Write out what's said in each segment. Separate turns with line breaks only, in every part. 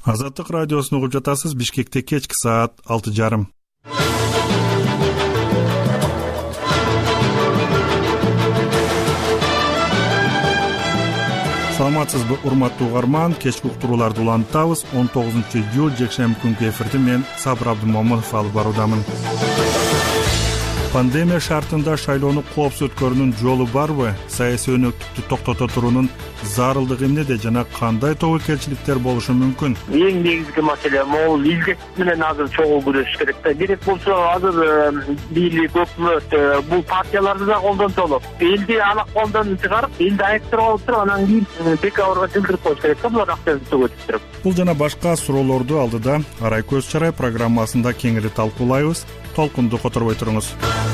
Азаттык радиосун угуп жатасыз. Бишкекте кечки саат 6:30. Саламатсызбы, урматтуу угарман? Кечки уктурууларды улантабыз. 19-июль жекшемби күнкү эфирди мен Сабыр Абдымомунов алып баруудамын. Пандемия шартында шайлоону коопсуз өткөрүүнүн жолу барбы? Саясий өнөктүктү токтото туруунун зарылдыгы эмнеде жана кандай тобокелчиликтер болушу мүмкүн?
Эң негизги маселе могул илдет менен азыр чогуу күрөшүш керек да. Керек болсо азыр бийлик, өкмөт бул партияларды да колдонсолу. Элди алаколдон чыгарып, элди айыктырып алып туруп, анан кийин декабрга жылдырып коюш керек да, булар акчасын төгөтүп туруп.
Бул жана башка суроолорду алдыда Арай көз чарай программасында кеңири талкуулайбыз. Толкунду которбой туруңуз.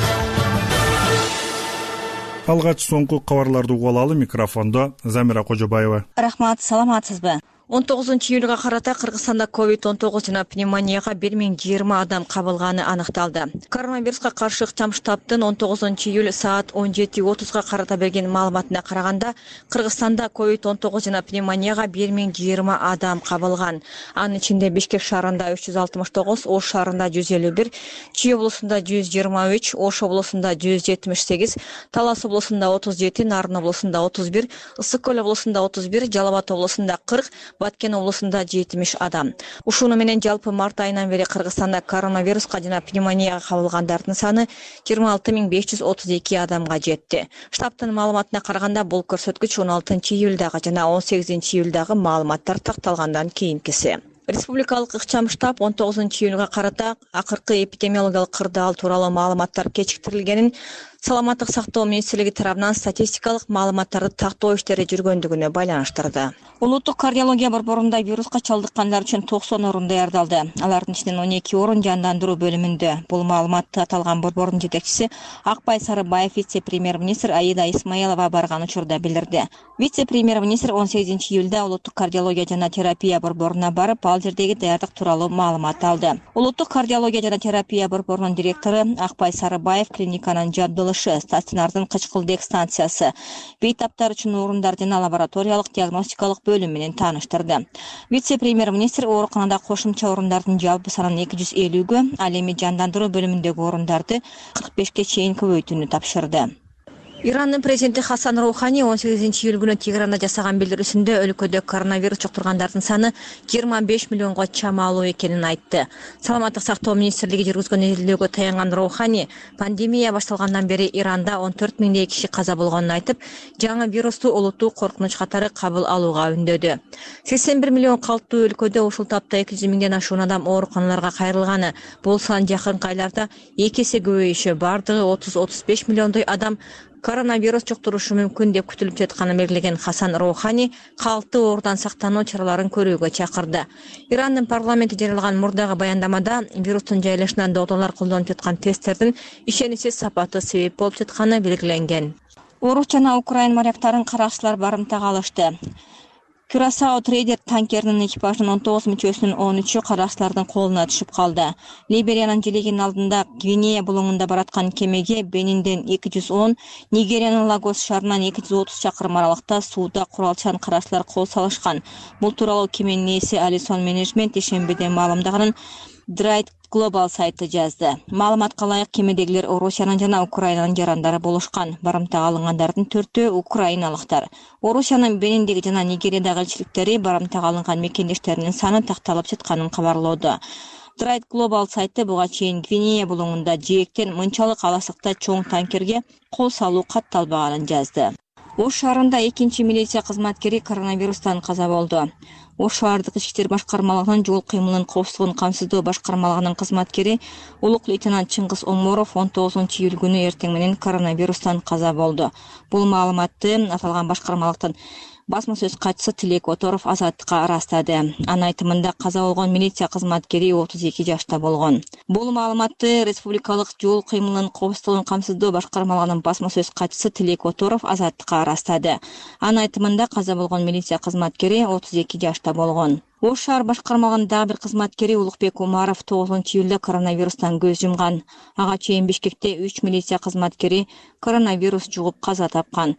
Алгач соңку кабарларды угуп алалы. Микрофондо Замира Кожобаева.
Рахмат, саламатсызбы? 19-июлга карата Кыргызстанда COVID-19 жана пневмонияга 1020 адам кабылганы аныкталды. Коронавируска каршы ыкчам штабтын 19-июль саат 17:30 карата берген маалыматына караганда, Кыргызстанда COVID-19 жана пневмонияга 1020 адам кабылган. Анын ичинде Бишкек шаарында 369, Ош шаарында 151, Чүй облусунда 123, Ош облусунда 178, Талас облусунда 37, Нарын облусунда 31, Ысык Көл облусунда 31, Жалал Абад облусунда 40, Баткен облусунда 70 адам. Ушуну менен жалпы март айынан бери Кыргызстанда коронавируска жана пневмонияга кабылгандардын саны 26532 адамга жетти. Штабтын маалыматына караганда, бул көрсөткүч 16-июлдагы жана 18-июлдагы маалыматтар такталгандан кийинкиси. Республикалык ыкчам штаб 19-июлга карата акыркы эпидемиологиялык кырдаал тууралуу маалыматтар кечиктирилгенин, Саламаттык сактоо министрлиги тарабынан статистикалык маалыматтарды тактоо иштери жүргөндүгүнө байланыштырды. Улуттук кардиология борборунда вируска чалдыккандар үчүн 90 орун даярдалды. Алардын ичинен 12 орун жандандыруу бөлүмүндө. Бул маалыматты аталган борбордун жетекчиси Акбай Сарыбаев вице-премьер-министр Аида Исмаилова барган учурда билдирди. Вице-премьер-министр 18-июлда улуттук кардиология жана терапия борборуна барып, ал жердеги даярдык тууралуу маалымат алды. Улуттук кардиология жана терапия борборунун директору Акбай Сарыбаев клиниканын жабдылышы, стационардын кычкылдык станциясы, бейтаптар үчүн орундар жана лабораториялык диагностикалык бөлүм менен тааныштырды. Вице-премьер-министр ооруканада кошумча орундардын жалпы санын 250гө, ал эми жандандыруу бөлүмүндөгү орундарды 45ке чейин көбөйтүүнү тапшырды. Ирандын президенти Хасан Роухани 18-июль күнү Тегеранда жасаган билдирүүсүндө өлкөдө коронавирус жуктургандардын саны 25 миллионго чамалуу экенин айтты. Саламаттык сактоо министрлиги жүргүзгөн изилдөөгө таянган Роухани пандемия башталгандан бери Иранда 14 миңдей киши каза болгонун айтып, жаңы вирусту улуттук коркунуч катары кабыл алууга үндөдү. 81 миллион калктуу өлкөдө ушул тапта 200 миңден ашуун адам ооруканаларга кайрылганы. Бул сан жакынкы айларда 2 эсе көбөйүшү, бардыгы 30-35 миллиондой адам коронавирус жуктурушу мүмкүн деп күтүлүп жатканын белгилеген Хасан Роухани калктуу оорудан сактануу чараларын көрүүгө чакырды. Ирандын парламенти жарыялаган мурдагы баяндамада вирустун жайылышынан докторлор колдонуп жаткан тесттердин ишеничсиз сапаты себеп болуп жатканы белгиленген. Орус жана Украин моряктарын каракчылар барымтага алышты. Кюрасао трейдер танкеринин экипажынын 19 мүчөсүнүн 13-ü каракчылардын колуна түшүп калды. Либериянын желегинин алдында Гвинея булуңунда бараткан кемеге Бенинден 210, Нигериянын Лагос шаарынан 230 чакырым аралыкта сууда куралчан каракчылар кол салышкан. Бул тууралуу кеменин ээси Алисон Менежмент ишембиде маалымдаганын Драйт Global сайты жазды. Маалыматка ылайык кемедегилер Орусиянын жана Украинанын жарандары болушкан. Барымтага алынгандардын 4-өө украиналыктар. Орусиянын Бениндеги жана Нигериядагы элчиликтери барымтага алынган мекендештеринин саны такталып жатканын кабарлооду. Драйт Global сайты буга чейин Гвинея булуңунда жээктен мынчалык аласыкта чоң танкерге кол салуу катталбаганын жазды. Ош шаарында 2-чи милиция кызматкери коронавирустан каза болду. Ош шаардык ички иштер башкармалыгынын жол кыймылынын коопсуздугун камсыздоо башкармалыгынын кызматкери улук лейтенант Чыңгыз Оморов 19-июль күнү эртең менен коронавирустан каза болду. Бул маалыматты аталган башкармалыктын басма сөз катчысы Тилек Оторов Азаттыкка ырастады. Анын айтымында каза болгон милиция кызматкери 32 жашта болгон. Бул маалыматты республикалык жол кыймылынын коопсуздугун камсыздоо башкармалыгынын басма сөз катчысы Тилек Оторов Азаттыкка ырастады. Анын айтымында каза болгон милиция кызматкери 32 жашта болгон. Ош шаар башкармалыгынын дагы бир кызматкери Улукбек Умаров 9-июлда коронавирустан көз жумган. Ага чейин Бишкекте 3 милиция кызматкери коронавирус жугуп каза тапкан.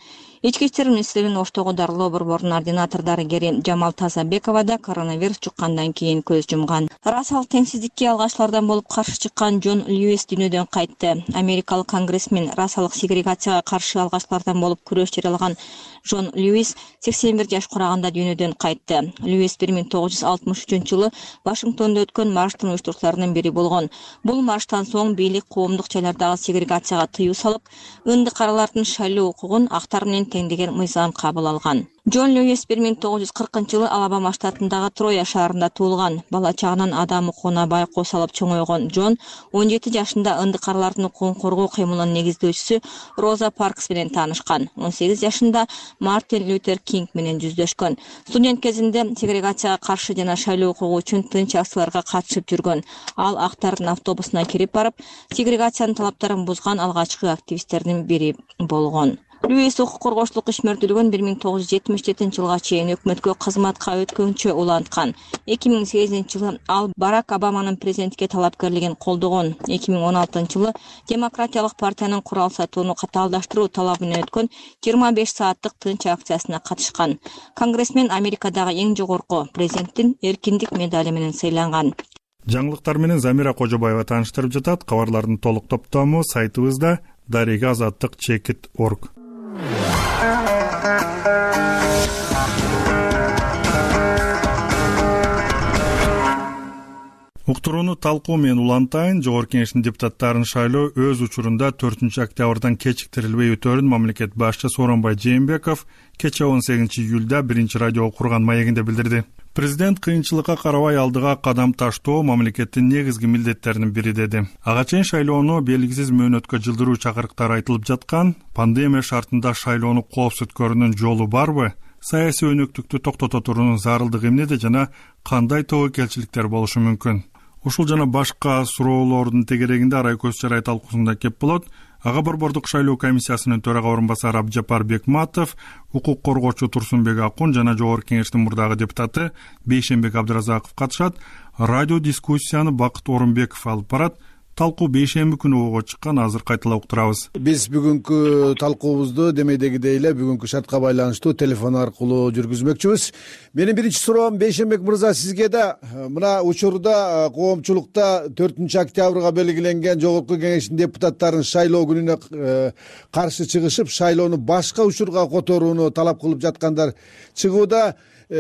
Ички иштер министринин Оштогу дарылоо борборунун ординатор дарыгери Жамал Тазабекова да коронавирус жуккандан кийин көз жумган. Расалык теңсиздикке алгачылардан болуп каршы чыккан Джон Льюис дүйнөдөн кайтты. Америкалык конгрессмен расалык сегрегацияга каршы алгачылардан болуп күрөш жарыялаган Джон Льюис 81 жаш кураганда дүйнөдөн кайтты. Льюис 1963-жылы Вашингтондо өткөн марштын уюштуруучуларынын бири болгон. Бул марштан соң бийлик коомдук жайлардагы сегрегацияга тыюу салып, ынды каралардын шайлоо укугун актар менен тең деген мыйзам кабыл алган. Джон Льюис 1940-жылы Алабама штатындагы Троя шаарында туулган. Бала чагынан адам укугуна бай кол салып чоңойгон Джон 17 жашында ынды каралардын укугун коргоо кыймылынын негиздөөчүсү Роза Паркс менен таанышкан. 18 жашында Мартин Лютер Кинг менен жүздөшкөн. Студент кезинде сегрегацияга каршы жана шайлоо укугу үчүн тынч акцияларга катышып жүргөн. Ал актардын автобусуна кирип барып, сегрегациянын талаптарын бузган алгачкы активисттердин бири болгон. Льюис укук коргоочулук ишмердүүлүгүн 1977-жылга чейин өкмөткө кызматка өткөнчө уланткан. 2008-жылы ал Барак Обаманын президентке талапкерлигин колдогон. 2016-жылы Демократиялык партиянын курал сатууну катаалдаштыруу талабы менен өткөн 25 сааттык тынч акциясына катышкан. Конгрессмен Америкадагы эң жогорку президенттин эркиндик медали менен сыйланган.
Жаңылыктар менен Замира Кожобаева тааныштырып жатат. Кабарлардын толук топтому сайтыбызда daregaazаттык.org. Уктурууну талкуу менен улантайын. Жогорку Кеңештин депутаттарын шайлоо өз учурунда 4-октябрдан кечиктирилбей өтөрүн мамлекет башчысы Сооронбай Жээнбеков кече 18-июлда биринчи радио курган маегинде билдирди. Президент кыйынчылыкка карабай алдыга кадам таштоо мамлекеттин негизги милдеттеринин бири деди. Ага чейин шайлоону белгисиз мөөнөткө жылдыруу чакырыктар айтылып жаткан. Пандемия шартында шайлоону коопсуз өткөрүүнүн жолу барбы? Саясий өнөктүктү токтото туруунун зарылдыгы эмнеде жана кандай тобокелчиликтер болушу мүмкүн? Ушул жана башка суроолордун тегерегинде Арай көз чарай талкуусунда кеп болот. Ага Борбордук шайлоо комиссиясынын төрага орунбасары Абдыжапар Бекматов, укук коргоочу Турсунбек Акун жана Жогорку Кеңештин мурдагы депутаты Бейшенбек Абдыразаков катышат. Радио дискуссияны Бакыт Орунбеков алып барат. Талкуу бейшемби күнү ого чыккан, азыр кайталап уктурабыз.
Биз бүгүнкү талкуубузду демейдегидей эле бүгүнкү шартка байланыштуу телефон аркылуу жүргүзмөкчүбүз. Менин биринчи суроом Бейшенбек мырза сизге да. Мына учурда коомчулукта 4-октябрга белгиленген Жогорку Кеңештин депутаттарын шайлоо күнүнө каршы чыгышып, шайлоону башка учурга которууну талап кылып жаткандар чыгууда.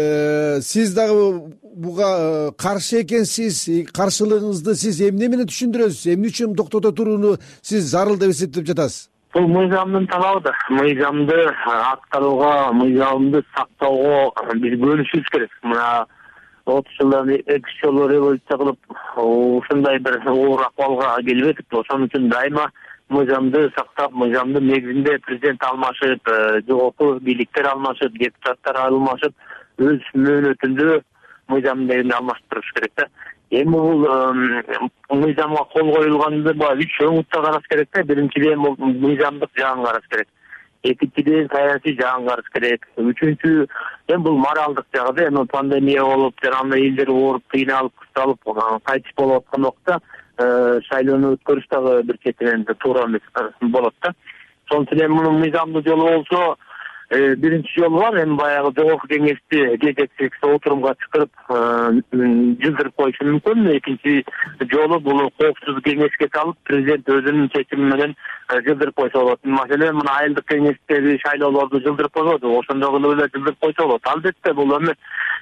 Сиз дагы буга каршы экенсиз. Каршылыгыңызды сиз эмне менен түшүндүрөсүз? Эмне үчүн токтото турууну сиз зарыл деп эсептеп жатасыз?
Бул мыйзамдын талабы. Мыйзамды аткарууга, мыйзамды сактоого биз бөлүшүбүз керек. Мына 30 жылдан 2 жолу революция кылып, ушундай бир оор акыбалга келбедик. Ошон үчүн дайыма мыйзамды сактап, мыйзамдын негизинде президент алмашып, жогорку бийликтер алмашып, депутаттар алмашып, өз мөөнөтүндө мыйзамдын негизинде алмаштырыш керек да. Эми бул мыйзамга кол коюлганды 3 өңүттө караш керек да. Биринчиден бул мыйзамдык жагын караш керек. Экинчиден саясий жагын караш керек. Үчүнчү эми бул моралдык жагы да. Эми пандемия болуп, жана элдер ооруп, кыйналып, кысталып, кайтыш болуп аткан убакта шайлоону өткөрүш дагы бир четинен туура эмес болот да. Ошон үчүн эми мунун мыйзамдуу жолу болсо, биринчи жолу бар. Эми баягы Жогорку Кеңешти жетекчиликте отурумга чакырып жылдырып коюшу мүмкүн. Экинчи жолу бул коопсуз кеңешке салып, президент өзүнүн чечими менен жылдырып койсо болот. Маселен, мына айылдык кеңештеги шайлоолорду жылдырып койбоду, ошондой кылып эле жылдырып койсо болот. Албетте бул эми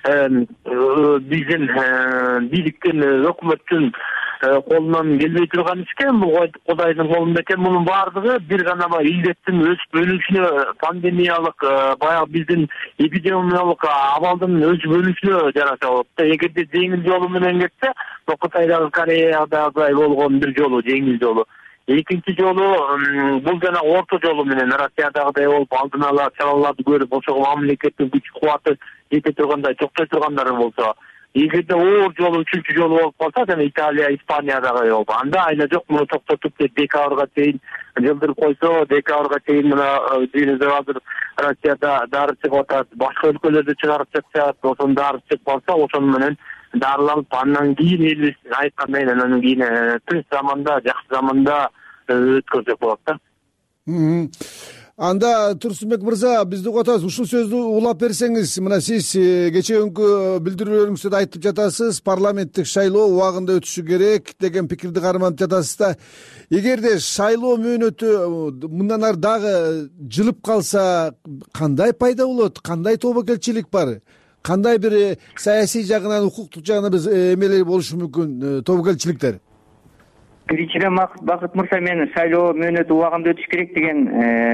биздин бийликтин, өкмөттүн колунан келбей турган иш экен. Бул Кудайдын колунда экен. Мунун баардыгы бир гана илдеттин өсүп өнүшүнө, пандемиялык баягы биздин эпидемиялык абалдын өсүп өнүшүнө жараша болот. Эгерде жеңил жолу менен кетсе, Кытайдагы, Кореядагы болгон бир жолу, жеңил жолу. Экинчи жолу бул жана орто жолу менен Россиядагыдай болуп, алдын ала чараларды көрүп, ошого мамлекеттин күч кубаты жете тургандай, чоктой тургандар болсо, эгерде оор жолу, үчүнчү жолу болуп калса, жана Италия, Испаниядагы болуп, анда айла жок, муну токтотуп декабрга чейин жылдырып койсо, декабрга чейин мына дүйнөдө азыр Россияда дары чыгып атат, башка өлкөлөрдө чыгарып жатышат, ошон дары чыгып калса, ошон менен дарыланып, андан кийин элибиз айткандай, андан кийин тынч заманда, жакшы заманда өткөрсөк болот да.
Анда Турсунбек мырза, бизди угуп атасыз. Ушул сөздү улап берсеңиз, мына сиз кечээкүнкү билдирүүлөрүңүздө да айтып жатасыз, парламенттик шайлоо убагында өтүшү керек деген пикирди карманып жатасыз да. Эгерде шайлоо мөөнөтү мындан ары дагы жылып калса, кандай пайда болот? Кандай тобокелчилик бар? Кандай бир саясий жагынан, укуктук жагынан биз эмелер болушу мүмкүн, тобокелчиликтер?
Биринчиден Бакыт мырза, мен шайлоо мөөнөтү убагында өтүш керек деген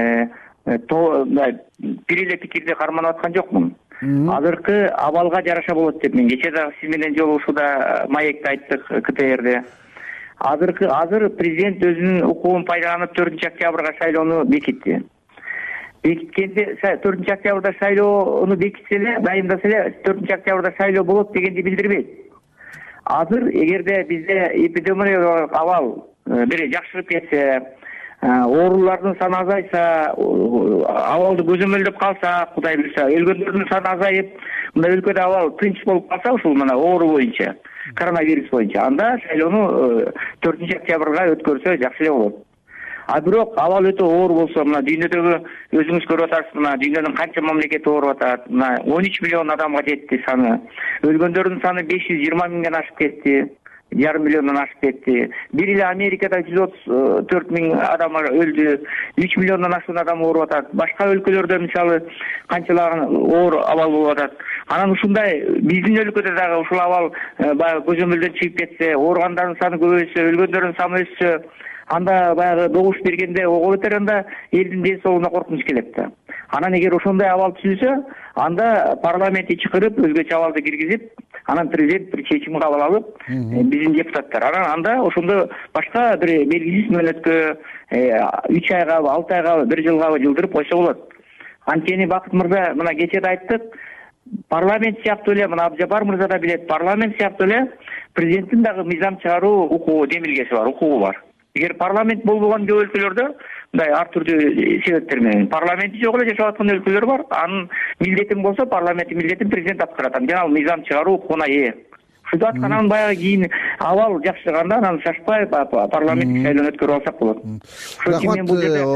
бир эле пикирди карманып аткан жокмун. Азыркы абалга жараша болот деп, мен кечээ дагы сиз менен жолугушууда маекте айттык КТРде. Азыр президент өзүнүн укугун пайдаланып 4 октябрга шайлоону бекитти. Бекиткенде 4 октябрда шайлоону бекитсе эле, дайындаса эле 4 октябрда шайлоо болот дегенди билдирбейт. Азыр эгерде бизде эпидемиологиялык абал бир жакшырып кетсе, оорулардын саны азайса, абалды көзөмөлдөп калсак, Кудай буйрса, өлгөндөрдүн саны азайып, мына өлкөдө абал тынч болуп калса, ушул мына оору боюнча, коронавирус боюнча, анда шайлоону 4 октябрга өткөрсө жакшы эле болот. А бирок абал өтө оор болсо, мына дүйнөдөгү өзүңүз көрүп атасыз, мына дүйнөнүн канча мамлекети ооруп атат, мына 13 миллион адамга жетти саны. Өлгөндөрдүн саны 520 миңден ашып кетти, жарым миллиондон ашып кетти. Бир эле Америкада 134 миң адам өлдү, 3 миллиондон ашуун адам ооруп атат. Башка өлкөлөрдө мисалы канчалаган оор абал болуп атат. Анан ушундай биздин өлкөдө дагы ушул абал баягы көзөмөлдөн чыгып кетсе, ооругандардын саны көбөйсө, өлгөндөрдүн саны өссө, анда баягы добуш бергенде ого бетер анда элдин ден соолугуна коркунуч келет да. Анан эгер ошондой абал түзүлсө, анда парламентти чакырып, өзгөчө абалды киргизип, анан президент бир чечим кабыл алып, биздин депутаттар. Анан анда ошондо башка бир белгисиз мөөнөткө 3 айга, 6 айга, 1 жылга жылдырып койсо болот. Анткени Бакыт мырза, мына кечээ да айттык, парламент сыяктуу эле, мына Абжапар мырза да билет, парламент сыяктуу эле президенттин дагы мыйзам чыгаруу укугу, демилгеси бар, укугу бар. Эгер парламент болбогон көп өлкөлөрдө, мындай ар түрдүү себептер менен парламенти жок эле жашап аткан өлкөлөр бар. Анын милдетин болсо, парламенттин милдетин президент аткарат. Жана ал мыйзам чыгаруу укугуна ээ. Ушуну аткандан баягы кийин абал жакшырганда, анан шашпай парламенттик шайлоону өткөрүп алсак болот. Ошон үчүн бул жерде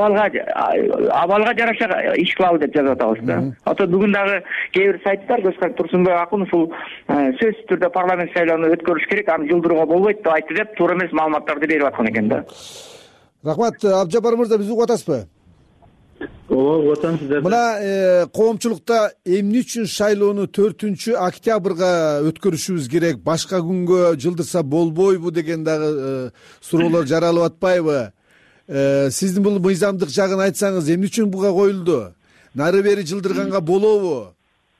абалга жараша иш кылалы деп жазып атабыз да. Ата бүгүн дагы кээ бир сайттар Турсунбек акын ушул сөзсүз түрдө парламент шайлоону өткөрүш керек, аны жылдырууга болбойт деп айтты деп, туура эмес маалыматтарды берип аткан экен да.
Рахмат. Абжапар мырза, бизди угуп атасызбы?
Ооба, отам сиздер.
Мына коомчулукта эмне үчүн шайлоону 4 октябрга өткөрүшүбүз керек, башка күнгө жылдырса болбойбу деген дагы суроолор жаралып атпайбы? Сиздин бул мыйзамдык жагын айтсаңыз, эмне үчүн буга коюлду? Нары бери жылдырганга болобу?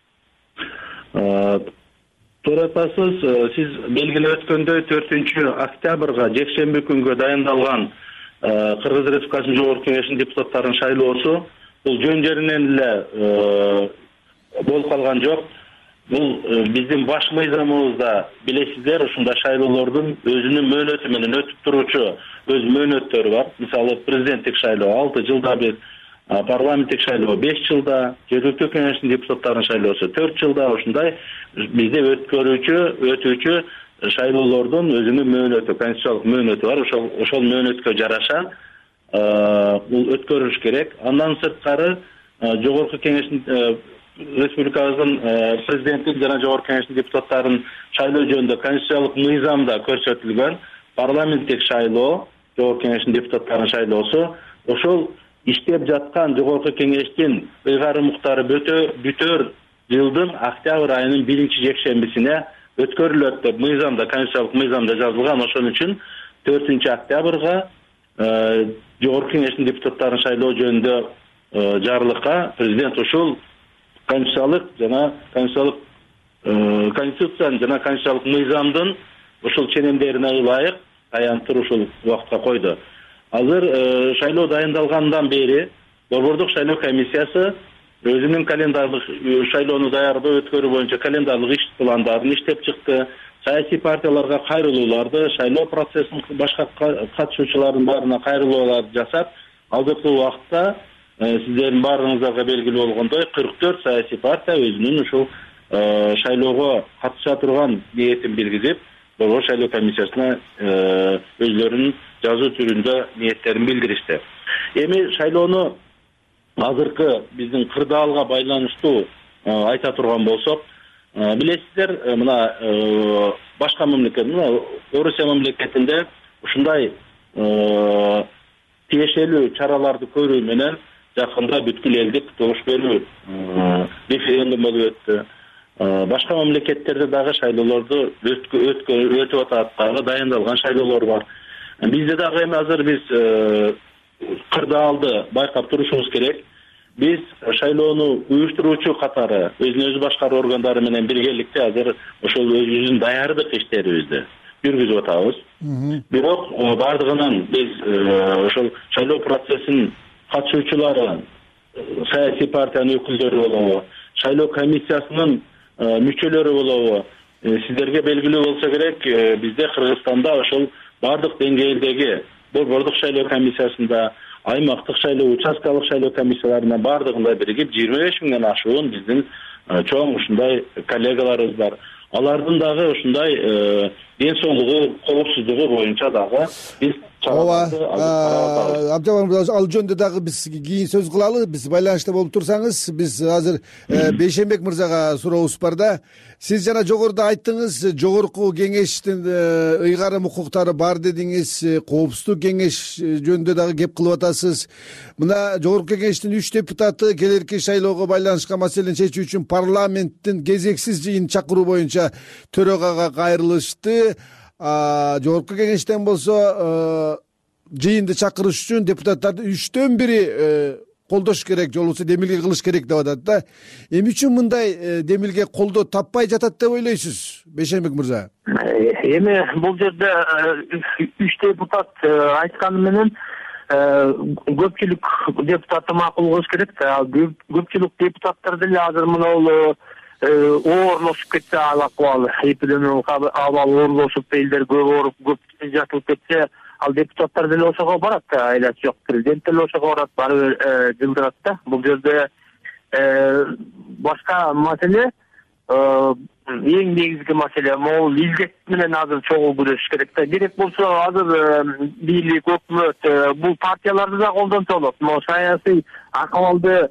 Туура айтасыз. Сиз белгилеп өткөндөй 4 октябрга жекшемби күнгө дайындалган Кыргыз Республикасынын Жогорку Кеңешинин депутаттарынын шайлоосу бул жөн жеринен эле болуп калган жок. Бул биздин баш мыйзамыбызда билесиздер, ушундай шайлоолордун өзүнүн мөөнөтү менен өтүп туручу өз мөөнөттөрү бар. Мисалы президенттик шайлоо 6 жылда бир, парламенттик шайлоо 5 жылда, Жергиликтүү кеңештин депутаттарынын шайлоосу 4 жылда. Ушундай бизде өтүүчү шайлоолордун өзүнүн мөөнөтү, конституциялык мөөнөтү бар. Ошол мөөнөткө жараша бул өткөрүлүш керек. Андан сырткары Жогорку Кеңештин республикабыздын президенттин жана Жогорку Кеңештин депутаттарын шайлоо жөнүндө конституциялык мыйзамда көрсөтүлгөн парламенттик шайлоо, Жогорку Кеңештин депутаттарынын шайлоосу ошол иштеп жаткан Жогорку Кеңештин ыйгарым укуктары бүтөр жылдын октябрь айынын 1-жекшембисине өткөрүлөт деп мыйзамда, конституциялык мыйзамда жазылган. Ошон үчүн 4 октябрга Жогорку Кеңештин депутаттарын шайлоо жөнүндө жарлыкка президент ушул конституциянын жана конституциялык мыйзамдын ушул ченемдерине ылайык аянттыр ушул убакытка койду. Азыр шайлоо дайындалгандан бери Борбордук шайлоо комиссиясы өзүнүн календарлык шайлоону даярдоо өткөрүү боюнча календарлык иш пландарын иштеп чыкты. Саясий партияларга кайрылууларды, шайлоо процессинин башка катышуучулардын баарына кайрылууларды жасап, азыркы убакытта сиздердин баарыңыздарга белгилүү болгондой 44 саясий партия өзүнүн ушул шайлоого катыша турган ниетин билгизип, Борбор шайлоо комиссиясына өзлөрүнүн жазуу түрүндө ниеттерин билдиришти. Эми шайлоону азыркы биздин кырдаалга байланыштуу айта турган болсок, билесиздер, мына башка мамлекет, мына Орусия мамлекетинде ушундай тиешелүү чараларды көрүү менен жакында бүткүл элдик добуш берүү референдум болуп өттү. Башка мамлекеттерде дагы шайлоолорду өтүп атат, дагы дайындалган шайлоолор бар. Бизде дагы эми азыр биз кырдаалды байкап турушубуз керек. Биз шайлоону уюштуруучу катары өзүн өзү башкаруу органдары менен биргеликте азыр ошол өзүбүздүн даярдык иштерибизди жүргүзүп атабыз. Бирок бардыгынан биз ошол шайлоо процессинин катышуучулары, саясий партиянын өкүлдөрү болобу, шайлоо комиссиясынын мүчөлөрү болобу, сиздерге белгилүү болсо керек, бизде Кыргызстанда ошол бардык деңгээлдеги борбордук шайлоо комиссиясында, аймактык шайлоо, участкалык шайлоо комиссияларына бардыгында биригип 25 миңден ашуун биздин чоң ушундай коллегаларыбыз бар. Алардын дагы ушундай ден соолугу, коопсуздугу боюнча дагы биз
Абдыжапар мырза, ал жөнүндө дагы биз кийин сөз кылалы. Биз байланышта болуп турсаңыз, биз азыр Бейшенбек мырзага сурообуз бар да. Сиз жана жогоруда айттыңыз, жогорку кеңештин ыйгарым укуктары бар дедиңиз, коопсуздук кеңеш жөнүндө дагы кеп кылып атасыз. Мына жогорку кеңештин 3 депутаты келерки шайлоого байланышкан маселени чечүү үчүн парламенттин кезексиз жыйын чакыруу боюнча төрөгага кайрылышты. Жогорку кеңештен болсо жыйынды чакырыш үчүн депутаттардын 3төн 1 колдош керек, же болбосо демилге кылыш керек деп атат да. Эмне үчүн мындай демилге колдоо таппай жатат деп ойлойсуз, Бейшенбек мырза?
Эми бул жерде 3 депутат айтканы менен көпчүлүк депутатты макул кылыш керек да. Көпчүлүк депутаттар деле азыр мына оорлошуп кетсе, ал акыбал эпидемиялык абал оорлошуп, элдер көп ооруп, көп жатылып кетсе, ал депутаттар деле ошого барат да, айлачы жок. Президент деле ошого барат, барып жылдырат да. Бул жерде башка маселе, эң негизги маселе могул илдет менен азыр чогуу күрөшүш керек да. Керек болсо азыр бийлик, өкмөт бул партияларды да колдонсо болот. Могу саясий акыбалды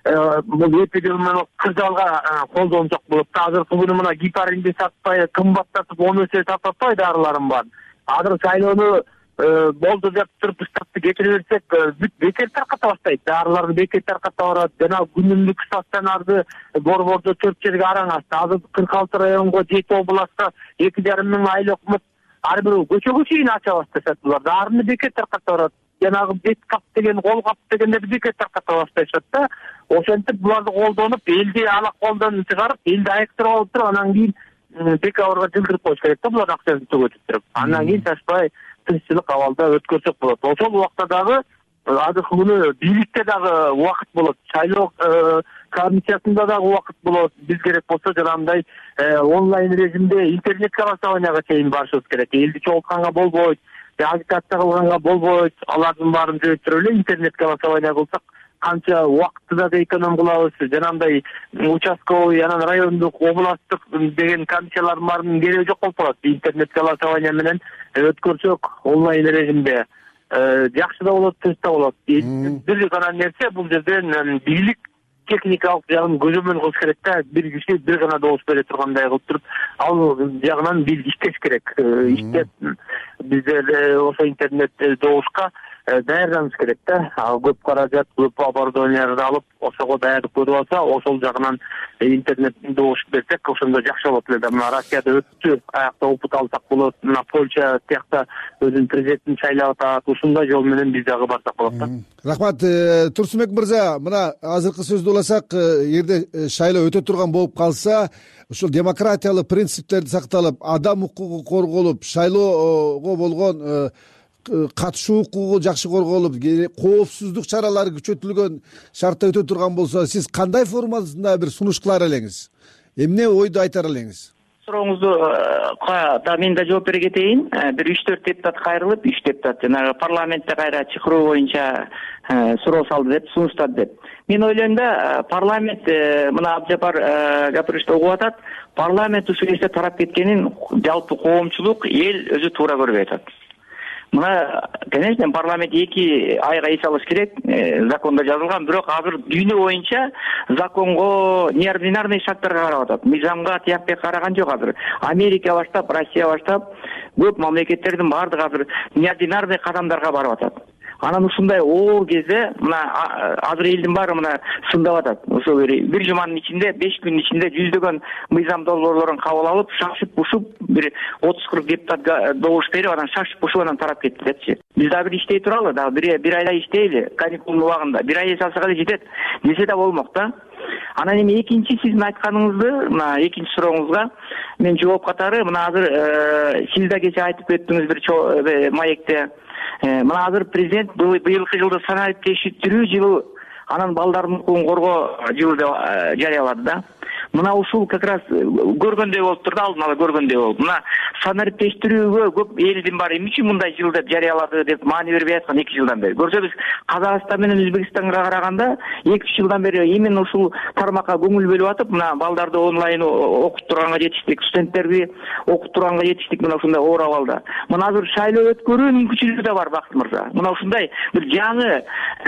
бул эпидемиялык кырдаалга колдонсок болот да. Азыркы күнү мына гепаринди сатпай, кымбаттатып 10 эсе сатып атпайбы дарыларын бар. Азыр шайлоону болду деп туруп статты кетире берсек, бекер тарката баштайт. Дарыларды бекер тарката барат. Жана күнүмдүк стационарды борбордо 4 жерге араңат. Азыр 46 районго, 7 областка 2,5 миң айлык өкмөт ар бир көчөгө чейин ача башташат. Булар дарыны бекер тарката барат. Жанагы бет кап деген, кол кап дегендерди бекер тарката башташат да. Ошентип буларды колдонуп, элди алак колдон чыгарып, элди айыктырып алып туруп, анан кийин декабрга жылдырып коюш керек да, булар акчасын төгөтүп туруп. Андан кийин чачпай тынччылык абалда өткөрсөк болот. Ошол убакта дагы азыркы күнү бийликте дагы убакыт болот, шайлоо комиссиясында дагы убакыт болот. Биз керек болсо жанагындай онлайн режимде интернет голосованияга чейин барышыбыз керек. Элди чогултканга болбойт, агитация кылганга болбойт. Алардын баарын жөөттүрүп эле интернет голосование кылсак канча убакытты да эконом кылабыз. Жанагындай участковый, анан райондук, областтык деген комиссиялардын баарынын кереги жок болуп калат. Интернет голосование менен өткөрсөк онлайн режимде жакшы да болот, тынч да болот. Бир гана нерсе, бул жерден бийлик техникалык жагын көзөмөл кылыш керек да. Бир киши бир гана добуш бере тургандай кылып туруп, ал жагынан биз иштеш керек. Иштеп бизде ошо интернет добушка даярданыш керек да. Көп каражат, көп оборудованияларды алып, ошого даярдык көрүп алса, ошол жагынан интернеттин добушуп берсек, ошондо жакшы болот эле да. Мына Россияда өттү, аякта опыт алсак болот. Мына Польша тиякта өзүнүн президентин шайлап атат. Ушундай жол менен биз дагы барсак болот да.
Рахмат, Турсунбек мырза. Мына азыркы сөздү уласак, эгерде шайлоо өтө турган болуп калса, ушул демократиялык принциптерди сакталып, адам укугу корголуп, шайлоого болгон катышуу укугу жакшы корголуп, коопсуздук чаралары күчөтүлгөн шартта өтө турган болсо, сиз кандай формасында бир сунуш кылар элеңиз? Эмне ойду айтар элеңиз?
Сурооңузду да мен да жооп бере кетейин. Бир 3-4 депутат кайрылып, 3 депутат жанагы парламентте кайра чакыруу боюнча суроо салды деп, сунуштады деп. Мен ойлойм да, парламент мына Абдыжапар Гапырышты угуп атат, парламент ушул нерсе тарап кеткенин жалпы коомчулук, эл өзү туура көрбөй атат. мына, конечно, парламент 2 айга эс алыш керек, закондо жазылган, бирок азыр дүйнө боюнча законго, неординарный шарттарга карап атат. Мыйзамга тияк караган жок азыр. Америка баштап, Россия баштап, көп мамлекеттердин баардыгы азыр неординарный кадамдарга барып атат. Анан ушундай оор кезде мына азыр элдин баары мына сындап атат. Ошо бир жуманын ичинде, 5 күндүн ичинде жүздөгөн мыйзам долбоорлорун кабыл алып, шашып-бушуп, бир 30-40 депутат добуш берип, анан шашып-бушуп анан тарап кетти депчи. Биз дагы бир иштей туралы, дагы бир айда иштейли, каникулдун убагында. Бир ай эс алсак эле жетет, десе да болмок да. Анан эми экинчи сиздин айтканыңызды, мына экинчи сурооңузга мен жооп катары, мына азыр сиз да кече айтып кеттиңиз бир маекте. Мына азыр президент быйылкы жылды саналып тештирүү жылы, анан балдардын укугун коргоо жылы деп жарыялады да. Мына ушул как раз көргөндөй болуп турду, алдын ала көргөндөй болуп. Мына саналып тештирүүгө көп элдин баары эмне үчүн мындай жыл деп жарыялады деп маани бербей аткан 2 жылдан бери. Көрсөңүз, Казакстан менен Өзбекстанга караганда 2 жылдан бери именно ушул тармакка көңүл бөлүп атып, мына балдарды онлайн окуттурганга жетиштик, студенттерди окуттурганга жетиштик мына ушундай оор абалда. Мына азыр шайлоо өткөрүү мүмкүнчүлүгү да бар, Бактыр мырза. Мына ушундай бир жаңы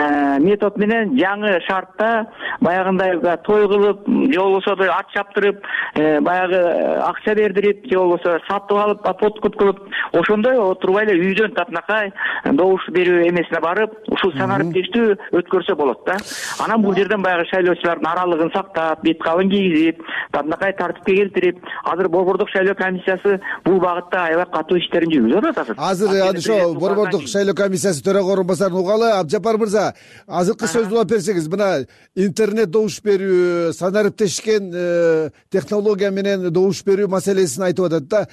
метод менен, жаңы шартта баягындай той кылып, же болбосо ат чаптырып, баягы акча бердирип, же болбосо сатып алып, подкуп кылып, ошондой отурбай эле үйдөн татынакай добуш берүү эмесине барып, ушул саналып тештүү өткөрсө болот да. Анан бул жерден баягы шайлоочулардын аралыгын сактап, бет кабын кийгизип, татынакай тартипке келтирип, азыр Борбордук шайлоо комиссиясы бул багытта аябай катуу иштерин жүргүзүп атат азыр.
Азыр ошо Борбордук шайлоо комиссиясы төрага орун басарын угалы. Абжапар мырза, азыркы сөздү улап берсеңиз, мына интернет добуш берүү, саналып тешкен технология менен добуш берүү маселесин айтып атат да.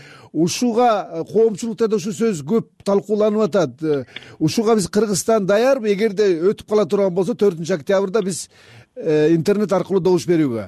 Ушуга коомчулукта да ушу сөз көп талкууланып атат. Ушуга биз Кыргызстан даярбы, эгерде өтүп кала турган болсо 4 октябрда биз интернет аркылуу добуш берүүгө?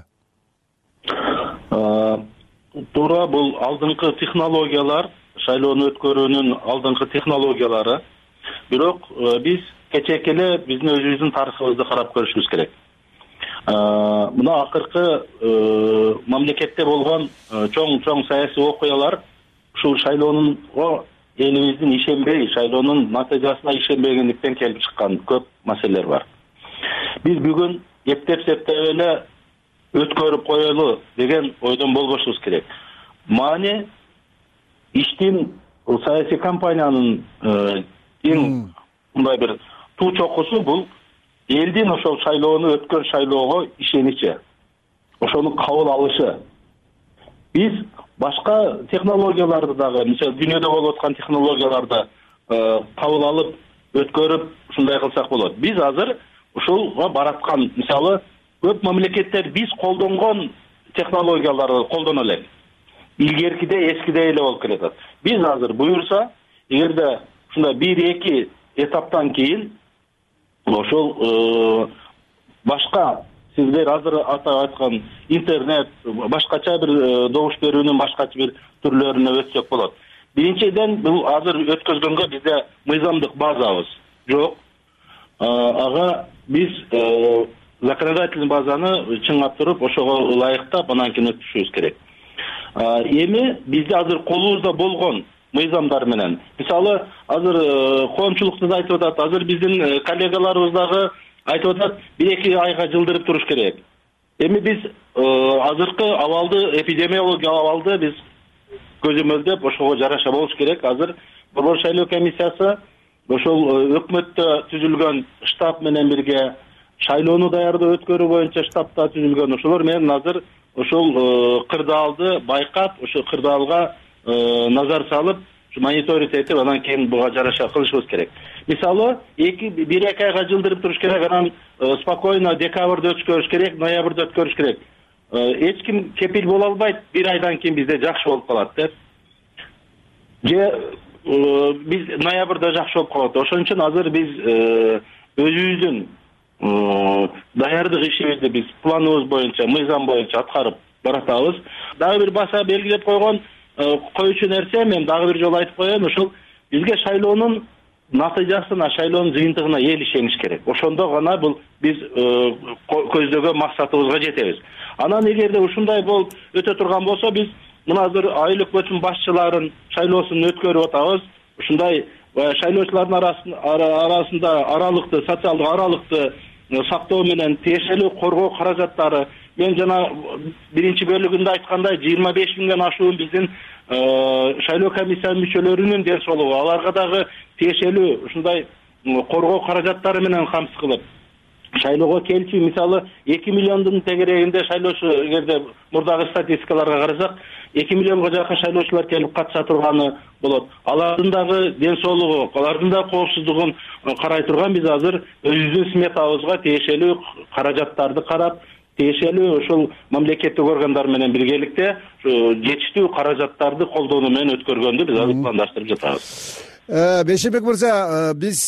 Туура, бул алдыңкы технологиялар, шайлоону өткөрүүнүн алдыңкы технологиялары. Бирок биз кечээки эле биздин өзүбүздүн тарыхыбызды карап көрүшүбүз керек. Мына акыркы мамлекетте болгон чоң саясий окуялар ушул шайлоонунго элибиздин ишенбей, шайлоонун натыйжасына ишенбегендиктен келип чыккан көп маселелер бар. Биз бүгүн эптеп эле өткөрүп коелу деген ойдон болбошубуз керек. Маани иштин саясий кампаниянын эң мындай бир туу чокусу бул элдин ошол шайлоону өткөн шайлоого ишеничи, ошону кабыл алышы. Биз башка технологияларды дагы, мисалы дүйнөдө болуп аткан технологияларды кабыл алып, өткөрүп, ушундай кылсак болот. Биз азыр ушулга бараткан, мисалы көп мамлекеттер биз колдонгон технологияларды колдоно элек. Илгеркидей, эскидей эле болуп келатат. Биз азыр буюрса, эгерде ушундай 1-2 этаптан кийин ошол башка сиздер азыр атап айткан интернет, башкача бир добуш берүүнүн башкача бир түрлөрүнө өтсөк болот. Биринчиден, бул азыр өткөзгөнгө бизде мыйзамдык базабыз жок. Ага биз законодательный базаны чыңгап туруп, ошого ылайыктап, анан кийин өткөзүшүбүз керек. Эми бизде азыр колубузда болгон мыйзамдар менен, мисалы азыр коомчулукту да айтып атат, азыр биздин коллегаларыбыз дагы айтып атат, 1-2 айга жылдырып туруш керек. Эми биз азыркы абалды, эпидемиологиялык абалды биз көзөмөлдөп, ошого жараша болуш керек. Азыр Борбор шайлоо комиссиясы ошол өкмөттө түзүлгөн штаб менен бирге шайлоону даярдоо өткөрүү боюнча штабта түзүлгөн, ошолор менен азыр ошол кырдаалды байкап, ошол кырдаалга назар салып, мониторинг этип, анан кийин буга жараша кылышыбыз керек. Мисалы 1-2 айга жылдырып туруш керек, анан спокойно декабрда өткөрүш керек, ноябрда өткөрүш керек. Эч ким кепил боло албайт, 1 айдан кийин бизде жакшы болуп калат деп. Же биз ноябрда жакшы болуп калат. Ошон үчүн азыр биз өзүбүздүн даярдык ишибизди биз планыбыз боюнча, мыйзам боюнча аткарып баратабыз. Дагы бир баса белгилеп койгон коюучу нерсе, мен дагы бир жолу айтып коеюн, ошол бизге шайлоонун натыйжасына, шайлоонун жыйынтыгына эл ишениш керек. Ошондо гана бул биз көздөгөн максатыбызга жетебиз. Анан эгерде ушундай болуп өтө турган болсо, биз мына азыр айылык көчүм башчыларын шайлоосун өткөрүп атабыз. Ушундай шайлоочулардын арасында аралыкты социалдык аралыкты сактоо менен тиешелүү коргоо каражаттары мен жана биринчи бөлүгүндө айткандай 25 миңден ашуун биздин шайлоо комиссиянын мүчөлөрүнүн ден соолугу аларга дагы тиешелүү ушундай коргоо каражаттары менен камсыз кылып шайлоого келчү мисалы 2 миллиондун тегерегинде шайлоочу эгерде мурдагы статистикаларга карасак 2 миллионго жакын шайлоочулар келип катыша турганы болот. Алардын дагы ден соолугу, алардын да коопсуздугун карай турган биз азыр өзүбүздүн сметабызга тиешелүү каражаттарды карап, тиешелүү ушул мамлекеттик органдар менен биргеликте жетиштүү каражаттарды колдонуу менен өткөргөндү биз азыр пландаштырып жатабыз.
Бейшенбек мырза, биз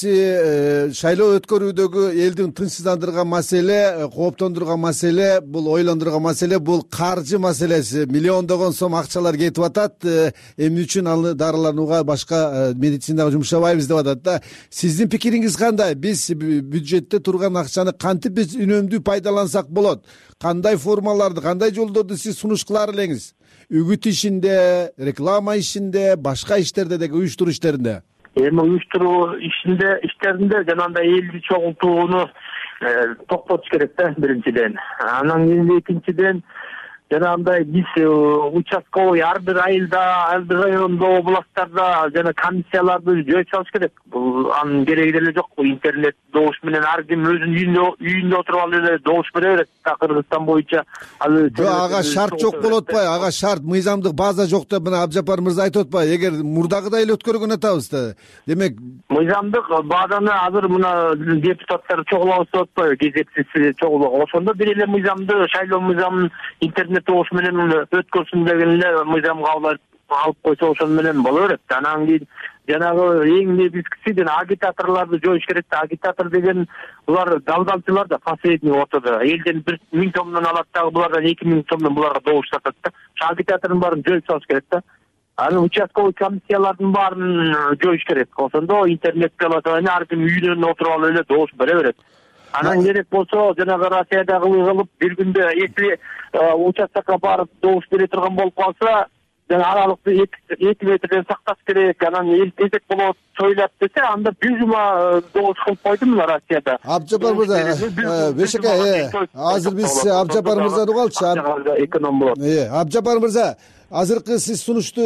шайлоо өткөрүүдөгү элдин тынчсыздандырган маселе, кооптондурган маселе, бул ойлондурган маселе, бул каржы маселеси. Миллиондогон сом акчалар кетип атат. Эмне үчүн ал дарыланууга, башка медицинага жумшабайбыз деп атат да. Сиздин пикириңиз кандай? Биз бюджетте турган акчаны кантип биз үнөмдүү пайдалансак болот? Кандай формаларды, кандай жолдорду сиз сунуш кылар элеңиз? Үгүт ишинде, реклама ишинде, башка иштерде деги уюштуруу иштеринде.
Эми уюштуруу иштеринде жанагындай элди чогултууну токтотуш керек да биринчиден. Анан кийин экинчиден жанагындай биз участковый ар бир айылда, ар бир райондо, областтарда жана комиссияларды жөө салыш керек. Бул анын кереги деле жок. Интернет добуш менен ар ким өзүнүн үйүндө отуруп алып эле добуш бере берет. Кыргызстан боюнча
жок, ага шарт жок болуп атпайбы? Ага шарт, мыйзамдык база жок деп мына Абжапар мырза айтып атпайбы? Эгер мурдагыдай эле өткөргөн атабыз да. Демек,
мыйзамдык базаны азыр мына депутаттар чогулабыз деп атпайбы? Кезексиз чогулуу. Ошондо бир эле мыйзамды, шайлоо мыйзамын интернет добуш менен өткөрсүн деген эле мыйзамга алып койсо ошон менен боло берет. Анан кийин жанагы эң негизгиси жана агитаторлорду жоюш керек да. Агитатор деген булар далдалчылар да, последний ортодо. Элден 1000 сомдон алат дагы булардан 2000 сомдон буларга добуш сатат да. Агитатордун баарын жоюп салыш керек да. Анан участковый комиссиялардын баарын жоюш керек. Ошондо интернет голосование ар ким үйүнөн отуруп алып эле добуш бере берет. Анан керек болсо жанагы Россиядагы кылып бир күндө если участокко барып добуш бере турган болуп калса, аралыкты 2 метрден сакташ керек. Анан эл тезек болот, сойлап десе, анда бир жума добуш кылып койду мына Россияда.
Абжапар мырза, Бешеке, азыр биз Абжапар мырзаны угалчы.
Эконом болот.
Абжапар мырза, азыркы сиз сунушту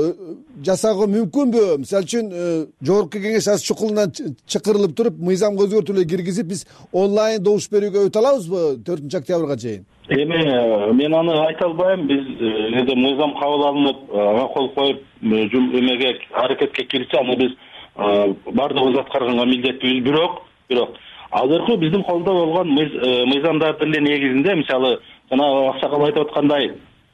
жасоого мүмкүнбү? Мисалы үчүн жогорку кеңеш аз чукулунан чакырылып туруп, мыйзамга өзгөртүүлөр киргизип, биз онлайн добуш берүүгө өтө алабызбы 4-октябрга чейин?
Эми мен аны айта албайм. Биз эде мыйзам кабыл алынып, ага кол коюп, эмеге аракетке кирсе, аны биз бардыгыбыз аткарганга милдеттүүбүз. Бирок азыркы биздин колдо болгон мыйзамдардын эле негизинде, мисалы, жана Аксакал айтып аткандай,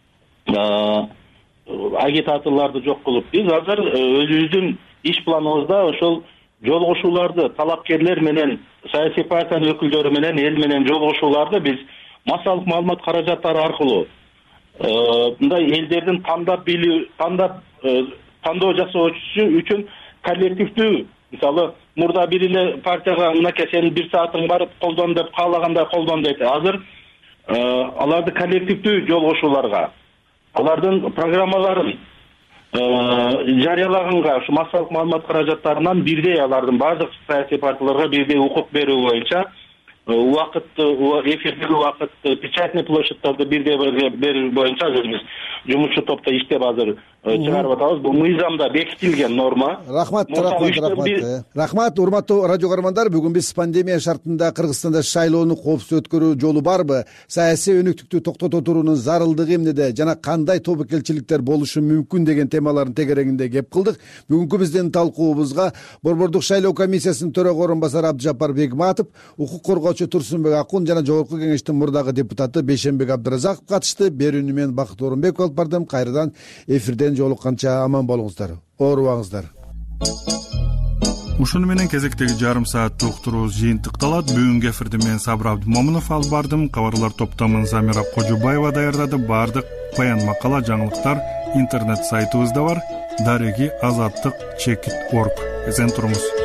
агитаторлорду жок кылып, биз азыр өзүбүздүн иш планыбызда ошол жолугушууларды талапкерлер менен, саясий партиянын өкүлдөрү менен, эл менен жолугушууларды биз массалык маалымат каражаттары аркылуу мындай элдердин тандоо жасоо үчүн коллективдүү, мисалы, мурда бир эле партияга мынакей сенин 1 саатың барып колдон деп каалагандай колдон дейт. Азыр аларды коллективдүү жолугушууларга, алардын программаларын жарыялаганга, ушу массалык маалымат каражаттарынан бирдей алардын бардык саясий партияларга бирдей укук берүү боюнча эфирдеги убакытты, печатный площадьтарды бирдей берүү боюнча биз жумушчу топто иштеп азыр чыгарып атабыз. Бул мыйзамда бекитилген норма.
Рахмат. Рахмат, урматтуу радио көрөрмандар. Бүгүн биз пандемия шартында Кыргызстанда шайлоону коопсуз өткөрүү жолу барбы, саясий өнүктүктү токтото туруунун зарылдыгы эмнеде жана кандай тобокелчиликтер болушу мүмкүн деген темалардын тегерегинде кеп кылдык. Бүгүнкү биздин талкуубузга Борбордук шайлоо комиссиясынын төрөгө орун басары Абдыжаппар Бегматов, укук коргоочу Турсунбек Акун жана жогорку кеңештин мурдагы депутаты Бейшенбек Абдыразаков катышты. Берүүнү мен Бакыт Орунбеков алып бардым. Кайрадан эфирден жолукканча аман болуңуздар, оорубаңыздар.
Ушуну менен кезектеги жарым сааттык уктуруубуз жыйынтыкталат. Бүгүнкү эфирди мен Сабыр Абдымомунов алып бардым. Кабарлар топтомун Замира Кожубаева даярдады. Бардык баян макала, жаңылыктар интернет сайтыбызда бар. Дареги азаттык.org. Эсен туруңуз.